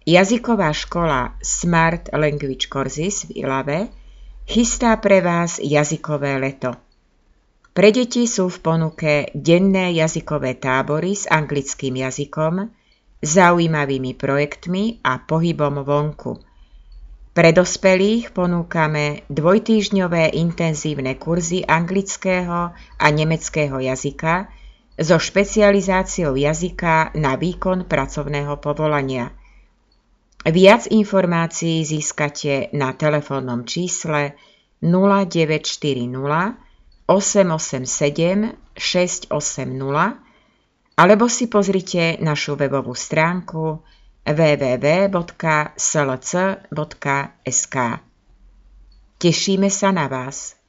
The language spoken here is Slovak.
Jazyková škola Smart Language Courses v Ilave chystá pre vás jazykové leto. Pre deti sú v ponuke denné jazykové tábory s anglickým jazykom, zaujímavými projektmi a pohybom vonku. Pre dospelých ponúkame dvojtýždňové intenzívne kurzy anglického a nemeckého jazyka so špecializáciou jazyka na výkon pracovného povolania. Viac informácií získate na telefónnom čísle 0940 887 680 alebo si pozrite našu webovú stránku www.slc.sk. Tešíme sa na vás.